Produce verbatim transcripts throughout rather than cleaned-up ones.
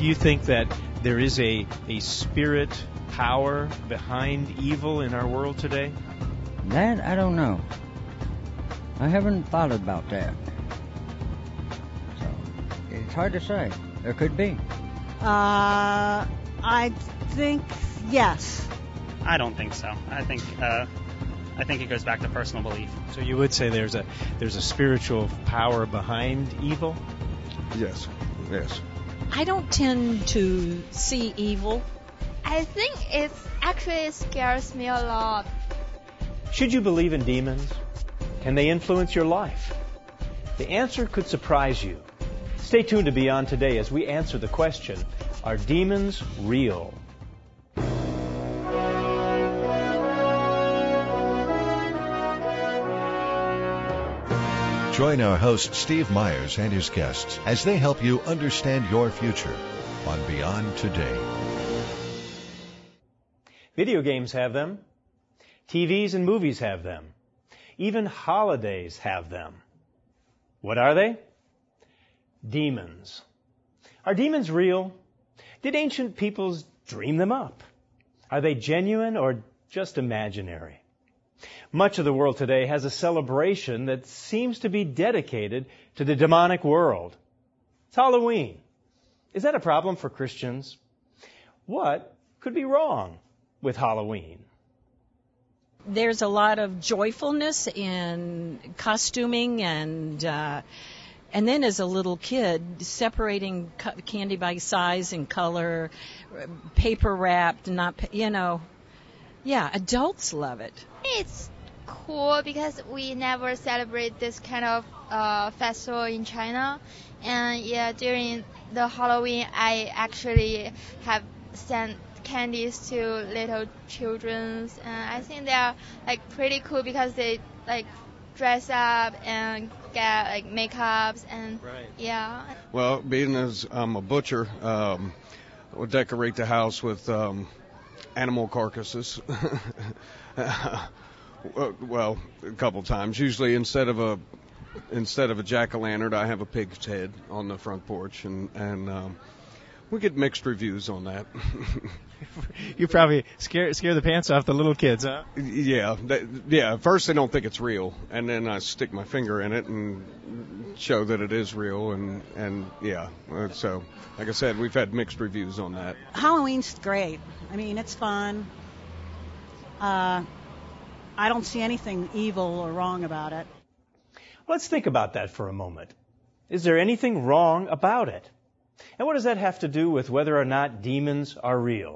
Do you think that there is a, a spirit power behind evil in our world today? That, I don't know. I haven't thought about that. So, it's hard to say. There could be. Uh, I think yes. I don't think so. I think uh, I think it goes back to personal belief. So you would say there's a there's a spiritual power behind evil? Yes, yes. I don't tend to see evil. I think it actually scares me a lot. Should you believe in demons? Can they influence your life? The answer could surprise you. Stay tuned to Beyond Today as we answer the question, are demons real? Join our host Steve Myers and his guests as they help you understand your future on Beyond Today. Video games have them. T Vs and movies have them. Even holidays have them. What are they? Demons. Are demons real? Did ancient peoples dream them up? Are they genuine or just imaginary? Much of the world today has a celebration that seems to be dedicated to the demonic world. It's Halloween. Is that a problem for Christians? What could be wrong with Halloween? There's a lot of joyfulness in costuming and uh, and then as a little kid, separating candy by size and color, paper wrapped, not, you know, yeah, adults love it. It's cool because we never celebrate this kind of uh, festival in China. And yeah, during the Halloween, I actually have sent candies to little children, and I think they are like pretty cool because they like dress up and get like makeups and right. Yeah. Well, being as I'm a butcher, um, we'll decorate the house with um, animal carcasses. Well, a couple times. Usually, instead of a instead of a jack-o'-lantern, I have a pig's head on the front porch, and and um, we get mixed reviews on that. You probably scare scare the pants off the little kids, huh? Yeah, they, yeah. At first, they don't think it's real, and then I stick my finger in it and show that it is real, and and yeah. So, like I said, we've had mixed reviews on that. Halloween's great. I mean, it's fun. Uh, I don't see anything evil or wrong about it. Let's think about that for a moment. Is there anything wrong about it? And what does that have to do with whether or not demons are real?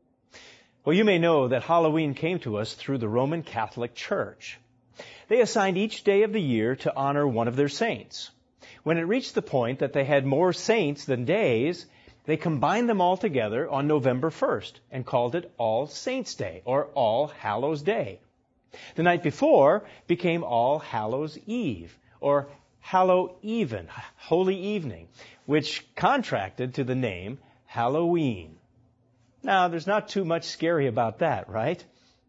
Well, you may know that Halloween came to us through the Roman Catholic Church. They assigned each day of the year to honor one of their saints. When it reached the point that they had more saints than days, they combined them all together on November first and called it All Saints' Day or All Hallows' Day. The night before became All Hallows' Eve or Hallow Even, Holy Evening, which contracted to the name Halloween. Now, there's not too much scary about that, right?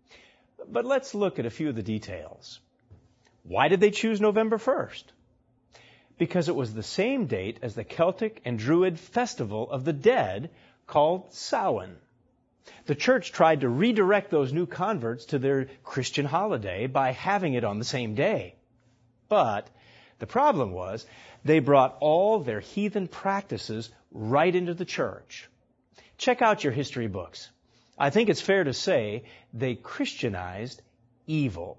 But let's look at a few of the details. Why did they choose November first? Because it was the same date as the Celtic and Druid festival of the dead called Samhain. The church tried to redirect those new converts to their Christian holiday by having it on the same day. But the problem was they brought all their heathen practices right into the church. Check out your history books. I think it's fair to say they Christianized evil.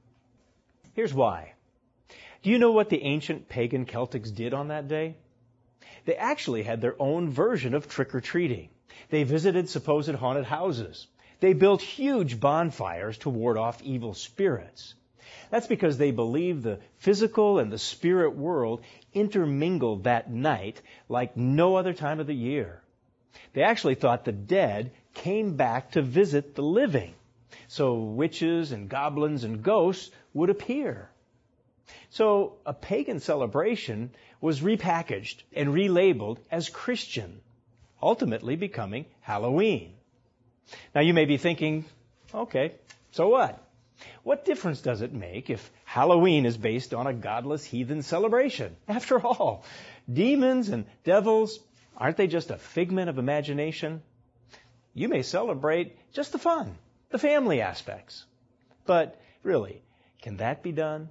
Here's why. Do you know what the ancient pagan Celtics did on that day? They actually had their own version of trick-or-treating. They visited supposed haunted houses. They built huge bonfires to ward off evil spirits. That's because they believed the physical and the spirit world intermingled that night like no other time of the year. They actually thought the dead came back to visit the living, so witches and goblins and ghosts would appear. So a pagan celebration was repackaged and relabeled as Christian, ultimately becoming Halloween. Now you may be thinking, okay, so what? What difference does it make if Halloween is based on a godless heathen celebration? After all, demons and devils Aren't they just a figment of imagination? You may celebrate just the fun, the family aspects. But really, can that be done?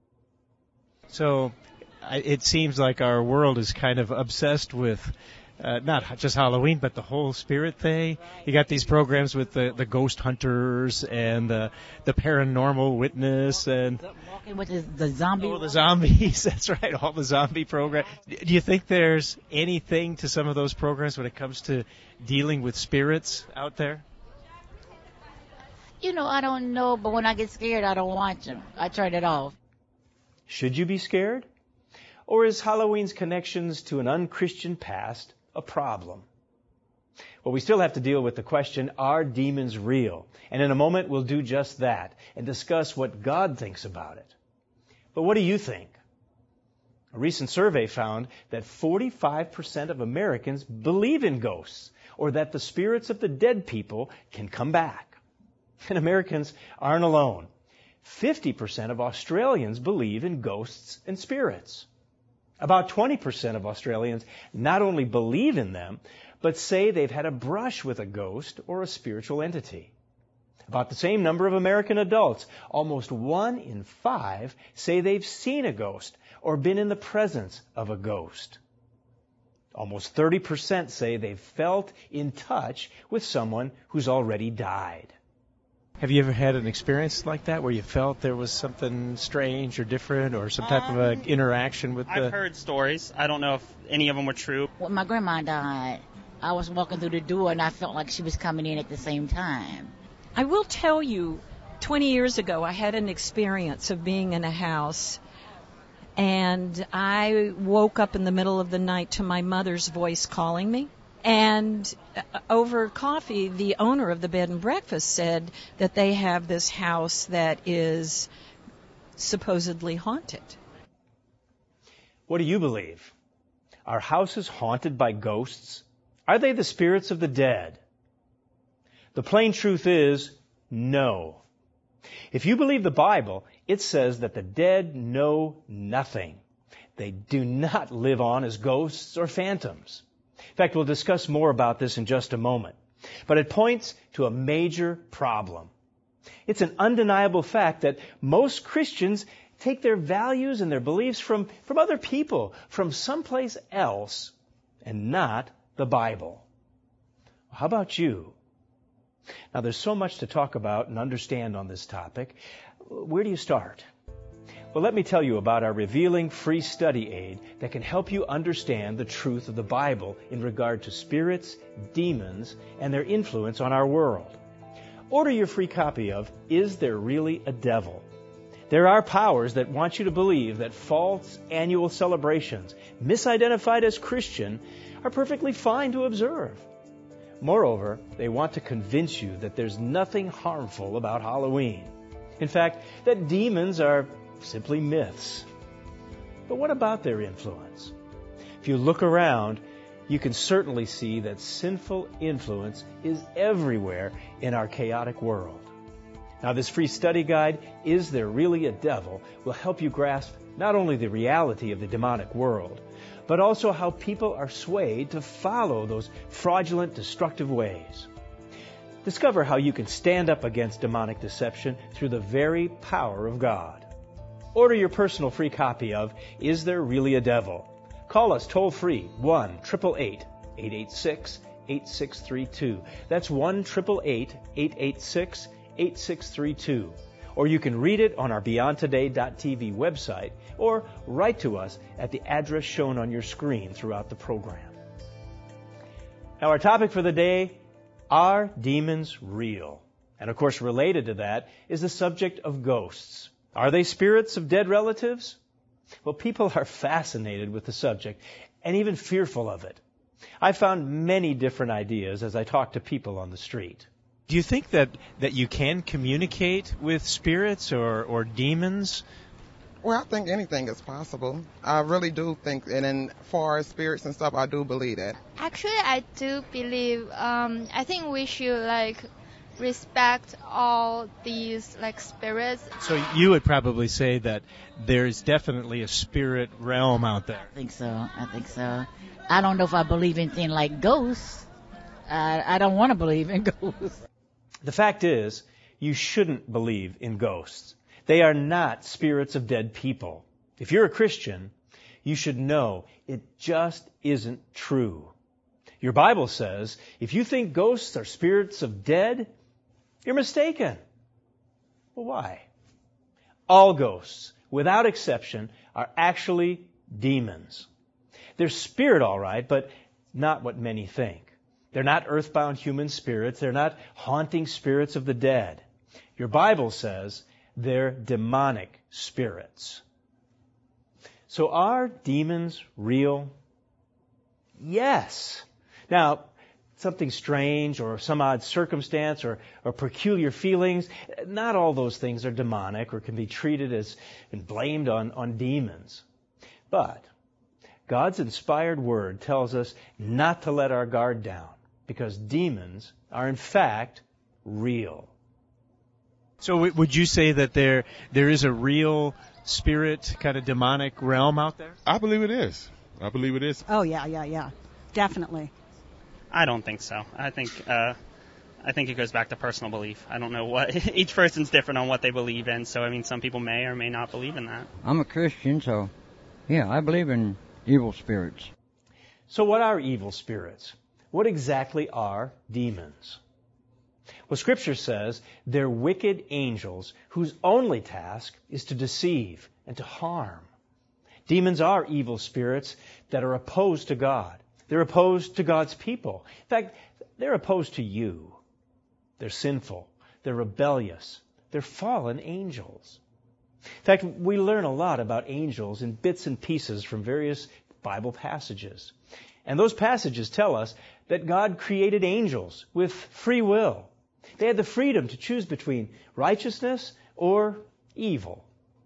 So I- it seems like our world is kind of obsessed with uh, not just Halloween, but the whole spirit thing. You got these programs with the, the ghost hunters and the, the paranormal witness and Walking with the, the zombie. oh, the zombies. That's right, all the zombie programs. Do you think there's anything to some of those programs when it comes to dealing with spirits out there? You know, I don't know, but when I get scared, I don't watch them. I turn it off. Should you be scared? Or is Halloween's connections to an unchristian past a problem? Well, we still have to deal with the question, are demons real? And in a moment, we'll do just that and discuss what God thinks about it. But what do you think? A recent survey found that forty-five percent of Americans believe in ghosts, or that the spirits of the dead people can come back. And Americans aren't alone. fifty percent of Australians believe in ghosts and spirits. About twenty percent of Australians not only believe in them, but say they've had a brush with a ghost or a spiritual entity. About the same number of American adults, almost one in five, say they've seen a ghost or been in the presence of a ghost. Almost thirty percent say they've felt in touch with someone who's already died. Have you ever had an experience like that where you felt there was something strange or different or some type Um, of a interaction with the... I've heard stories. I don't know if any of them were true. When my grandma died, I was walking through the door and I felt like she was coming in at the same time. I will tell you, twenty years ago, I had an experience of being in a house, and I woke up in the middle of the night to my mother's voice calling me. And uh, over coffee, the owner of the bed and breakfast said that they have this house that is supposedly haunted. What do you believe? Are houses haunted by ghosts? Are they the spirits of the dead? The plain truth is, no. If you believe the Bible, it says that the dead know nothing. They do not live on as ghosts or phantoms. In fact, we'll discuss more about this in just a moment. But it points to a major problem. It's an undeniable fact that most Christians take their values and their beliefs from, from other people, from someplace else, and not the Bible. How about you? Now, there's so much to talk about and understand on this topic. Where do you start? Well, let me tell you about our Revealing free study aid that can help you understand the truth of the Bible in regard to spirits, demons, and their influence on our world. Order your free copy of Is There Really a Devil? There are powers that want you to believe that false annual celebrations, misidentified as Christian, are perfectly fine to observe. Moreover, they want to convince you that there's nothing harmful about Halloween. In fact, that demons are simply myths. But what about their influence? If you look around, you can certainly see that sinful influence is everywhere in our chaotic world. Now, this free study guide, Is There Really a Devil?, will help you grasp not only the reality of the demonic world, but also how people are swayed to follow those fraudulent, destructive ways. Discover how you can stand up against demonic deception through the very power of God. Order your personal free copy of Is There Really a Devil? Call us toll-free, one eight eight eight, eight eight six, eight six three two. That's one eight eight eight, eight eight six, eight six three two. Or you can read it on our beyond today dot t v website, or write to us at the address shown on your screen throughout the program. Now, our topic for the day, are demons real? And of course, related to that is the subject of ghosts. Are they spirits of dead relatives? Well, people are fascinated with the subject and even fearful of it. I found many different ideas as I talked to people on the street. Do you think that, that you can communicate with spirits or, or demons? Well, I think anything is possible. I really do think, and in far as spirits and stuff, I do believe that. Actually, I do believe, um, I think we should, like, respect all these, like, spirits. So you would probably say that there's definitely a spirit realm out there. I think so. I think so. I don't know if I believe anything like ghosts. I, I don't want to believe in ghosts. The fact is, you shouldn't believe in ghosts. They are not spirits of dead people. If you're a Christian, you should know it just isn't true. Your Bible says, if you think ghosts are spirits of dead, you're mistaken. Well, why? All ghosts, without exception, are actually demons. They're spirit, all right, but not what many think. They're not earthbound human spirits. They're not haunting spirits of the dead. Your Bible says they're demonic spirits. So are demons real? Yes. Now, something strange or some odd circumstance or, or peculiar feelings, not all those things are demonic or can be treated as and blamed on, on demons. But God's inspired word tells us not to let our guard down because demons are in fact real. So w- would you say that there there is a real spirit, kind of demonic realm out there? I believe it is. I believe it is. Oh, yeah, yeah, yeah. Definitely. I don't think so. I think uh, I think it goes back to personal belief. I don't know what each person's different on what they believe in. So I mean, some people may or may not believe in that. I'm a Christian, so yeah, I believe in evil spirits. So what are evil spirits? What exactly are demons? Well, Scripture says they're wicked angels whose only task is to deceive and to harm. Demons are evil spirits that are opposed to God. They're opposed to God's people. In fact, they're opposed to you. They're sinful. They're rebellious. They're fallen angels. In fact, we learn a lot about angels in bits and pieces from various Bible passages. And those passages tell us that God created angels with free will. They had the freedom to choose between righteousness or evil.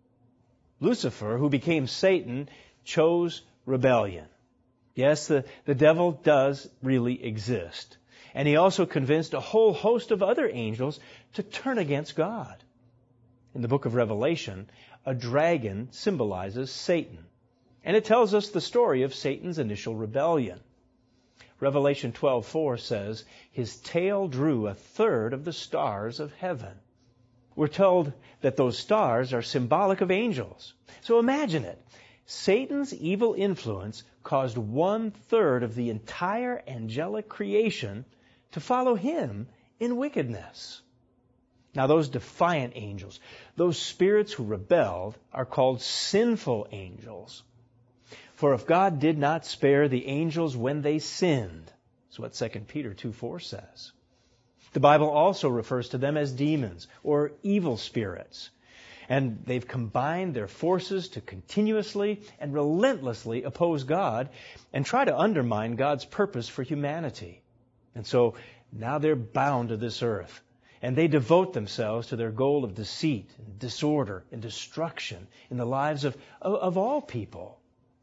Lucifer, who became Satan, chose rebellion. Yes, the, the devil does really exist. And he also convinced a whole host of other angels to turn against God. In the book of Revelation, a dragon symbolizes Satan. And it tells us the story of Satan's initial rebellion. Revelation twelve four says, his tail drew a third of the stars of heaven. We're told that those stars are symbolic of angels. So imagine it. Satan's evil influence caused one third of the entire angelic creation to follow him in wickedness. Now those defiant angels, those spirits who rebelled, are called sinful angels. For if God did not spare the angels when they sinned, that's what Second Peter two four says. The Bible also refers to them as demons or evil spirits. And they've combined their forces to continuously and relentlessly oppose God and try to undermine God's purpose for humanity. And so now they're bound to this earth. And they devote themselves to their goal of deceit, and disorder, and destruction in the lives of, of, of all people.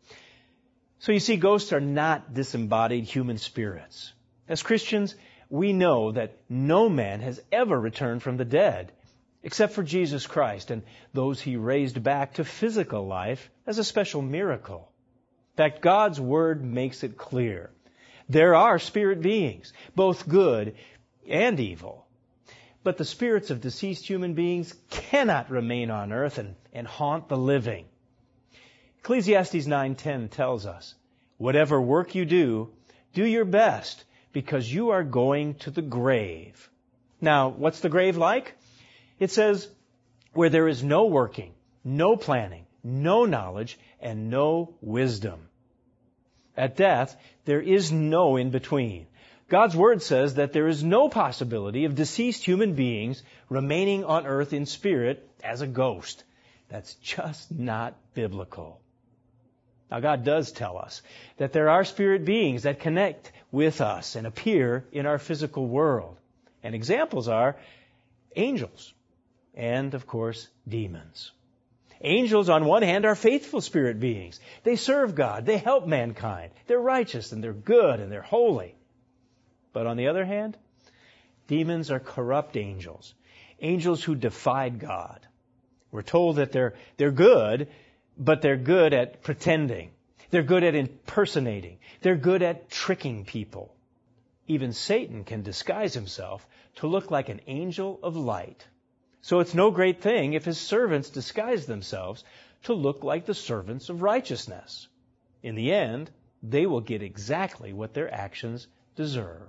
So you see, ghosts are not disembodied human spirits. As Christians, we know that no man has ever returned from the dead, except for Jesus Christ and those he raised back to physical life as a special miracle. In fact, God's Word makes it clear. There are spirit beings, both good and evil. But the spirits of deceased human beings cannot remain on earth and, and haunt the living. Ecclesiastes nine ten tells us, whatever work you do, do your best, because you are going to the grave. Now, what's the grave like? It says, where there is no working, no planning, no knowledge, and no wisdom. At death, there is no in-between. God's Word says that there is no possibility of deceased human beings remaining on earth in spirit as a ghost. That's just not biblical. Now, God does tell us that there are spirit beings that connect with us and appear in our physical world. And examples are angels and, of course, demons. Angels, on one hand, are faithful spirit beings. They serve God. They help mankind. They're righteous and they're good and they're holy. But on the other hand, demons are corrupt angels. Angels who defied God. We're told that they're, they're good, but they're good at pretending. They're good at impersonating. They're good at tricking people. Even Satan can disguise himself to look like an angel of light. So it's no great thing if his servants disguise themselves to look like the servants of righteousness. In the end, they will get exactly what their actions deserve.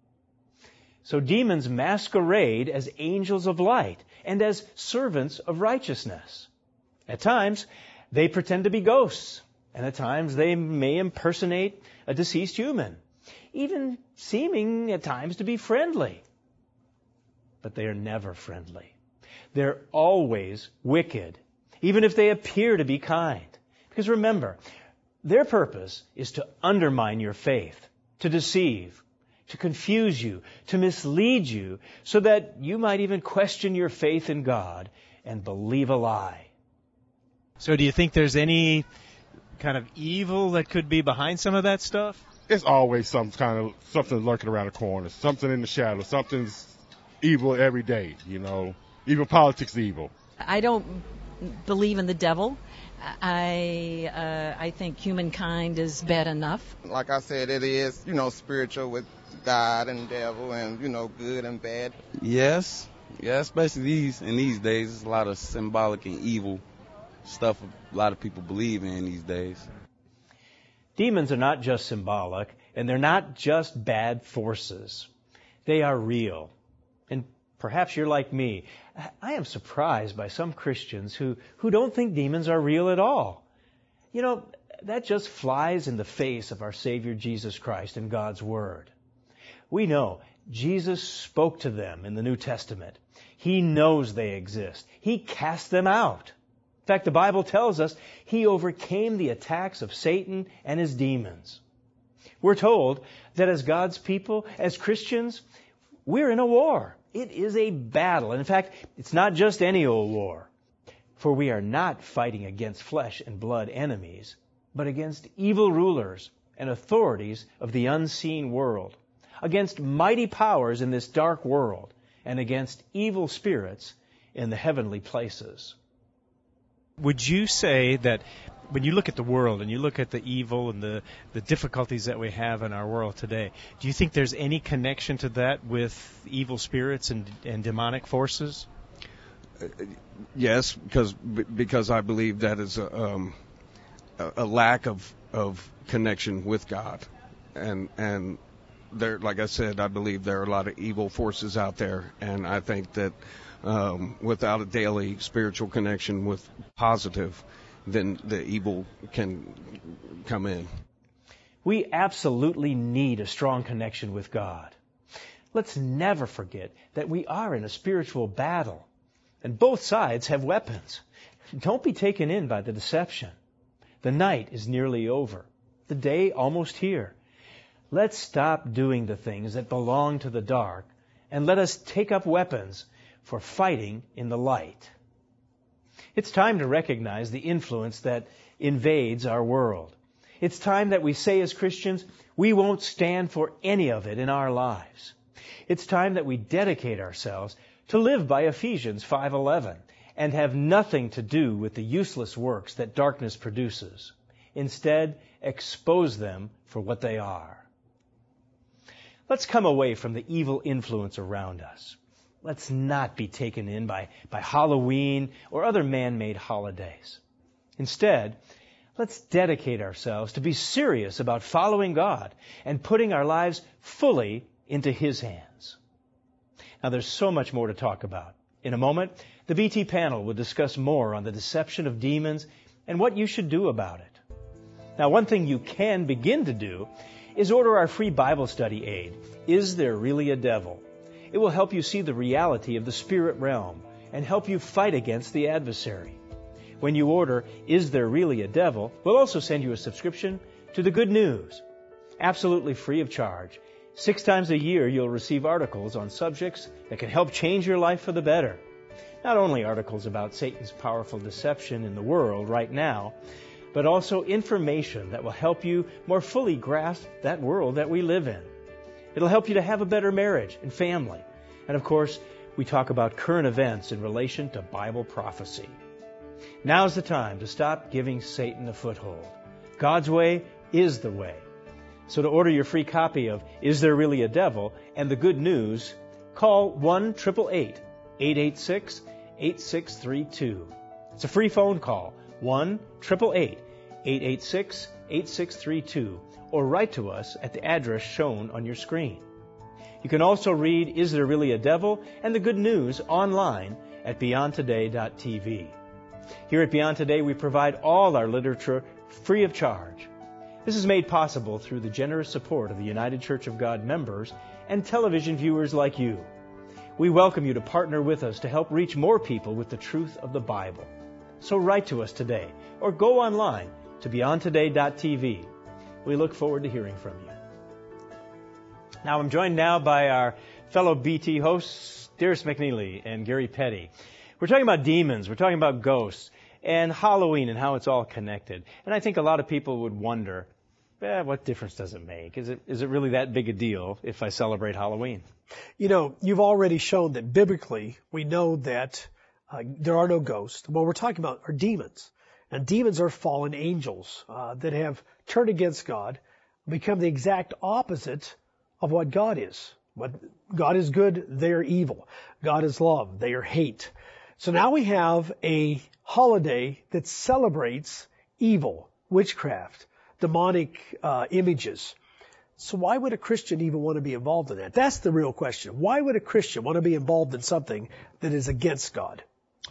So demons masquerade as angels of light and as servants of righteousness. At times, they pretend to be ghosts, and at times they may impersonate a deceased human, even seeming at times to be friendly. But they are never friendly. They're always wicked, even if they appear to be kind. Because remember, their purpose is to undermine your faith, to deceive, to confuse you, to mislead you, so that you might even question your faith in God and believe a lie. So do you think there's any kind of evil that could be behind some of that stuff? It's always some kind of something lurking around the corner, something in the shadows, something's evil every day, you know. Even politics is evil. I don't believe in the devil. I uh, I think humankind is bad enough. Like I said, it is, you know, spiritual with God and devil and, you know, good and bad. Yes. Yeah, especially these in these days. There's a lot of symbolic and evil stuff a lot of people believe in these days. Demons are not just symbolic, and they're not just bad forces. They are real. And perhaps you're like me. I am surprised by some Christians who, who don't think demons are real at all. You know, that just flies in the face of our Savior Jesus Christ and God's Word. We know Jesus spoke to them in the New Testament. He knows they exist. He cast them out. In fact, the Bible tells us He overcame the attacks of Satan and his demons. We're told that as God's people, as Christians, we're in a war. It is a battle. And in fact, it's not just any old war. For we are not fighting against flesh and blood enemies, but against evil rulers and authorities of the unseen world, against mighty powers in this dark world, and against evil spirits in the heavenly places. Would you say that when you look at the world and you look at the evil and the, the difficulties that we have in our world today, do you think there's any connection to that with evil spirits and, and demonic forces? Uh, yes, because because I believe that is a, um, a lack of of connection with God, and and there, like I said, I believe there are a lot of evil forces out there, and I think that um, without a daily spiritual connection with positive, then the evil can come in. We absolutely need a strong connection with God. Let's never forget that we are in a spiritual battle, and both sides have weapons. Don't be taken in by the deception. The night is nearly over, the day almost here. Let's stop doing the things that belong to the dark, and let us take up weapons for fighting in the light. It's time to recognize the influence that invades our world. It's time that we say as Christians, we won't stand for any of it in our lives. It's time that we dedicate ourselves to live by Ephesians five eleven and have nothing to do with the useless works that darkness produces. Instead, expose them for what they are. Let's come away from the evil influence around us. Let's not be taken in by, by Halloween or other man-made holidays. Instead, let's dedicate ourselves to be serious about following God and putting our lives fully into His hands. Now, there's so much more to talk about. In a moment, the V T panel will discuss more on the deception of demons and what you should do about it. Now, one thing you can begin to do is order our free Bible study aid, Is There Really a Devil? It will help you see the reality of the spirit realm and help you fight against the adversary. When you order, Is There Really a Devil?, we'll also send you a subscription to the Good News, absolutely free of charge. Six times a year, you'll receive articles on subjects that can help change your life for the better. Not only articles about Satan's powerful deception in the world right now, but also information that will help you more fully grasp that world that we live in. It'll help you to have a better marriage and family. And of course, we talk about current events in relation to Bible prophecy. Now's the time to stop giving Satan a foothold. God's way is the way. So to order your free copy of Is There Really a Devil and the Good News, call one eight eight eight, eight eight six, eight six three two. It's a free phone call, one eight eight eight, eight eight six, eight six three two, or write to us at the address shown on your screen. You can also read Is There Really a Devil and the Good News online at beyond today dot t v. Here at Beyond Today, we provide all our literature free of charge. This is made possible through the generous support of the United Church of God members and television viewers like you. We welcome you to partner with us to help reach more people with the truth of the Bible. So write to us today or go online to beyond today dot t v. We look forward to hearing from you. Now I'm joined now by our fellow B T hosts, Darius McNeely and Gary Petty. We're talking about demons, we're talking about ghosts, and Halloween and how it's all connected. And I think a lot of people would wonder, eh, what difference does it make? Is it is it really that big a deal if I celebrate Halloween? You know, you've already shown that biblically we know that uh, there are no ghosts. What we're talking about are demons. And demons are fallen angels uh, that have turned against God, become the exact opposite of what God is. What God is good, they are evil. God is love, they are hate. So now we have a holiday that celebrates evil, witchcraft, demonic uh, images. So why would a Christian even want to be involved in that? That's the real question. Why would a Christian want to be involved in something that is against God?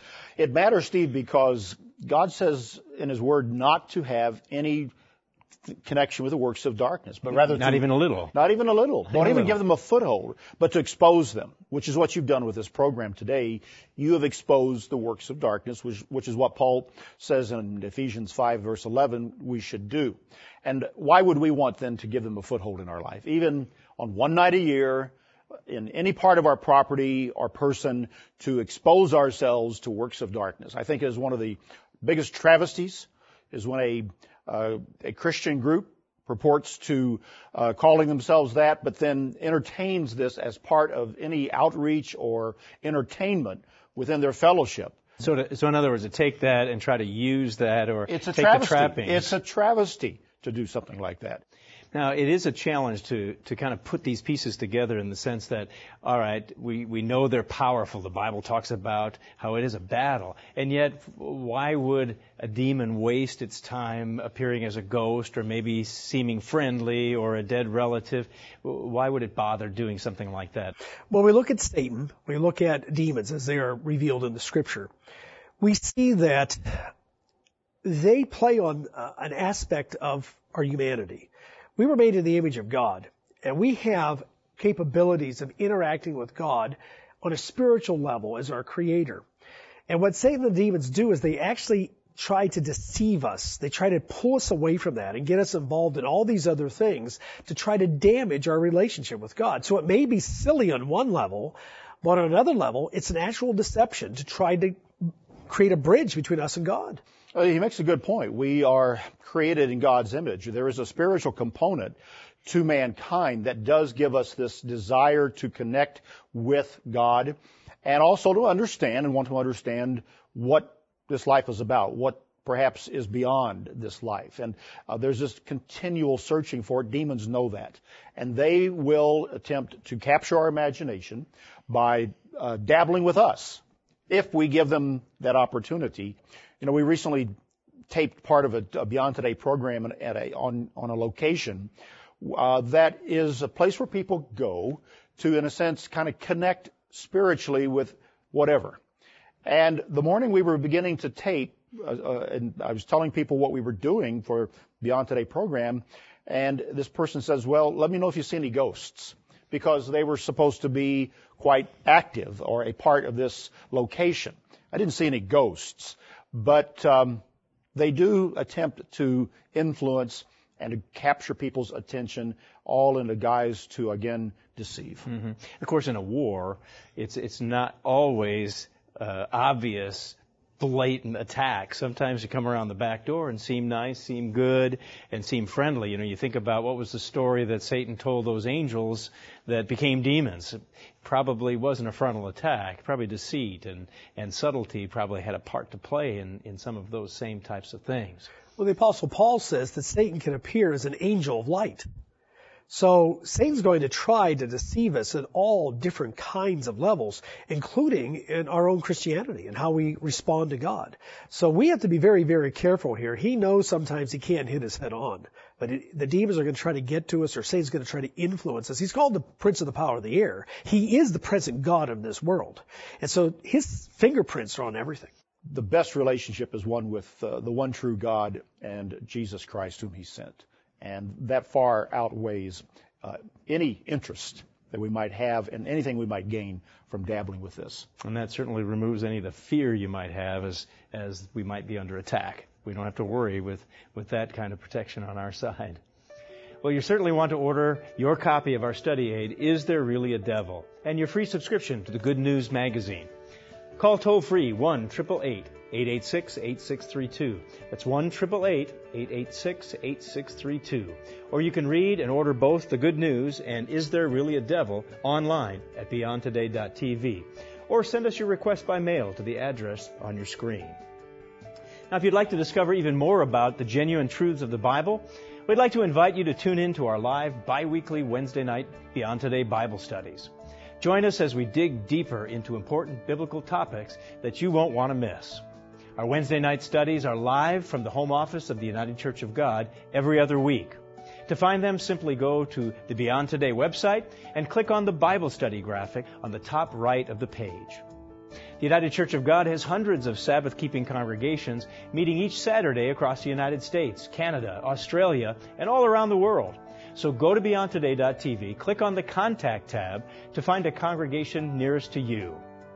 It matters, Steve, because God says in His Word not to have any connection with the works of darkness, but rather not to, even a little. Not even a little. Not Don't even, even give them a foothold, but to expose them, which is what you've done with this program today. You have exposed the works of darkness, which, which is what Paul says in Ephesians five, verse eleven, we should do. And why would we want then to give them a foothold in our life? Even on one night a year, in any part of our property or person, to expose ourselves to works of darkness. I think it is one of the biggest travesties is when a Uh, a Christian group purports to uh, calling themselves that, but then entertains this as part of any outreach or entertainment within their fellowship. So, to, so in other words, to take that and try to use that, or it's a take travesty. the trappings. It's a travesty to do something like that. Now, it is a challenge to, to kind of put these pieces together in the sense that, all right, we, we know they're powerful. The Bible talks about how it is a battle. And yet, why would a demon waste its time appearing as a ghost or maybe seeming friendly or a dead relative? Why would it bother doing something like that? When we look at Satan, we look at demons as they are revealed in the Scripture, we see that they play on uh, an aspect of our humanity. We were made in the image of God, and we have capabilities of interacting with God on a spiritual level as our Creator. And what Satan and the demons do is they actually try to deceive us. They try to pull us away from that and get us involved in all these other things to try to damage our relationship with God. So it may be silly on one level, but on another level, it's an actual deception to try to create a bridge between us and God. Well, he makes a good point. We are created in God's image. There is a spiritual component to mankind that does give us this desire to connect with God and also to understand and want to understand what this life is about, what perhaps is beyond this life. And uh, there's this continual searching for it. Demons know that. And they will attempt to capture our imagination by uh, dabbling with us if we give them that opportunity. You know, we recently taped part of a, a Beyond Today program at a, on, on a location uh, that is a place where people go to, in a sense, kind of connect spiritually with whatever. And the morning we were beginning to tape, uh, uh, and I was telling people what we were doing for Beyond Today program, and this person says, well, let me know if you see any ghosts, because they were supposed to be quite active or a part of this location. I didn't see any ghosts. But um, they do attempt to influence and to capture people's attention, all in the guise to, again, deceive. Mm-hmm. Of course, in a war, it's it's not always uh, obvious, blatant attack. Sometimes you come around the back door and seem nice, seem good, and seem friendly. You know, you think about what was the story that Satan told those angels that became demons. It probably wasn't a frontal attack. Probably deceit and, and subtlety probably had a part to play in, in some of those same types of things. Well, the Apostle Paul says that Satan can appear as an angel of light. So Satan's going to try to deceive us at all different kinds of levels, including in our own Christianity and how we respond to God. So we have to be very, very careful here. He knows sometimes he can't hit us head on, but it, the demons are going to try to get to us, or Satan's going to try to influence us. He's called the prince of the power of the air. He is the present God of this world. And so his fingerprints are on everything. The best relationship is one with uh, the one true God and Jesus Christ whom he sent. And that far outweighs uh, any interest that we might have and anything we might gain from dabbling with this. And that certainly removes any of the fear you might have as as we might be under attack. We don't have to worry with, with that kind of protection on our side. Well, you certainly want to order your copy of our study aid, Is There Really a Devil? And your free subscription to the Good News magazine. Call toll-free one eight eight eight, eight eight six, eight six three two. That's one eight eight eight, eight eight six, eight six three two. Or you can read and order both The Good News and Is There Really a Devil online at beyond today dot t v. Or send us your request by mail to the address on your screen. Now, if you'd like to discover even more about the genuine truths of the Bible, we'd like to invite you to tune in to our live bi-weekly Wednesday night Beyond Today Bible studies. Join us as we dig deeper into important biblical topics that you won't want to miss. Our Wednesday night studies are live from the home office of the United Church of God every other week. To find them, simply go to the Beyond Today website and click on the Bible study graphic on the top right of the page. The United Church of God has hundreds of Sabbath-keeping congregations meeting each Saturday across the United States, Canada, Australia, and all around the world. So go to beyond today dot t v, click on the Contact tab to find a congregation nearest to you.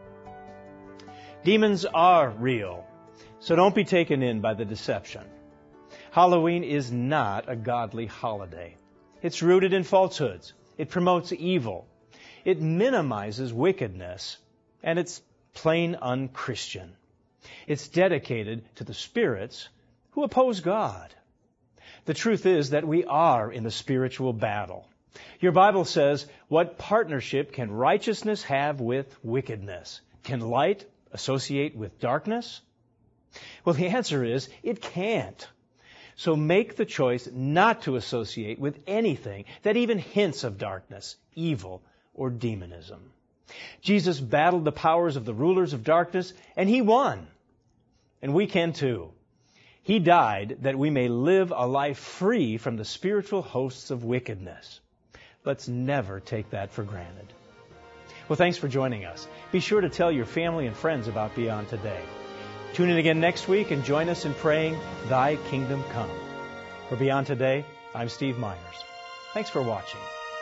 Demons are real, so don't be taken in by the deception. Halloween is not a godly holiday. It's rooted in falsehoods. It promotes evil. It minimizes wickedness. And it's plain unchristian. It's dedicated to the spirits who oppose God. The truth is that we are in a spiritual battle. Your Bible says, what partnership can righteousness have with wickedness? Can light associate with darkness? Well, the answer is, it can't. So make the choice not to associate with anything that even hints of darkness, evil, or demonism. Jesus battled the powers of the rulers of darkness, and He won. And we can too. He died that we may live a life free from the spiritual hosts of wickedness. Let's never take that for granted. Well, thanks for joining us. Be sure to tell your family and friends about Beyond Today. Tune in again next week and join us in praying, Thy Kingdom Come. For Beyond Today, I'm Steve Myers. Thanks for watching.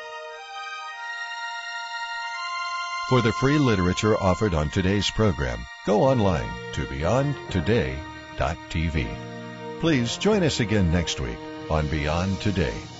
For the free literature offered on today's program, go online to beyond today dot t v. Please join us again next week on Beyond Today.